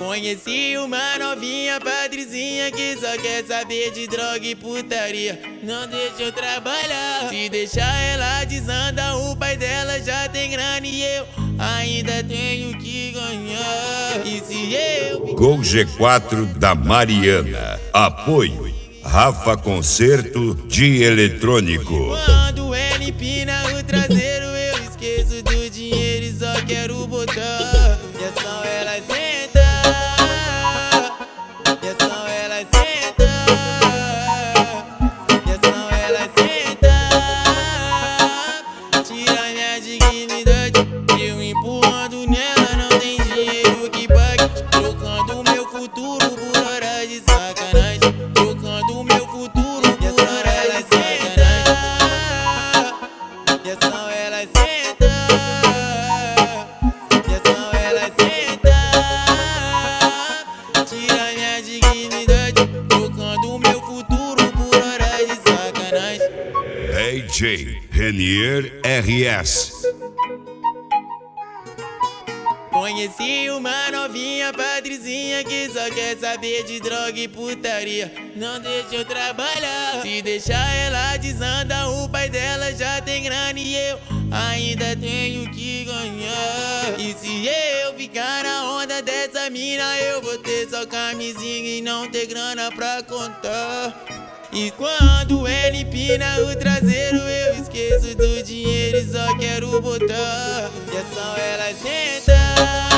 Conheci uma novinha patricinha que só quer saber de droga e putaria. Não deixa eu trabalhar, se deixar ela desanda. O pai dela já tem grana e eu ainda tenho que ganhar. E se eu... Gol G4 da Mariana. Apoio Rafa Concerto de Eletrônico. Quando ela empina o traseiro, eu esqueço do dinheiro e só quero botar. E é só ela senta, e é só ela senta, e é só ela senta. Tira minha dignidade, eu empurrando nela, não tem dinheiro que pague. Trocando meu futuro por hora de sacanagem. Trocando meu futuro por hora de sacanagem. E é só ela senta, e é só ela senta. Tira minha dignidade, trocando meu futuro por hora de sacanagem. DJ Renier RS. Conheci uma novinha patricinha que só quer saber de droga e putaria. Não deixa eu trabalhar, se deixar ela desanda. O pai dela já tem grana e eu ainda tenho que ganhar. E se eu ficar na onda dessa mina, eu vou ter só camisinha e não ter grana pra contar. E quando ela empina o traseiro, eu esqueço do dinheiro e só quero botar. E é só ela senta.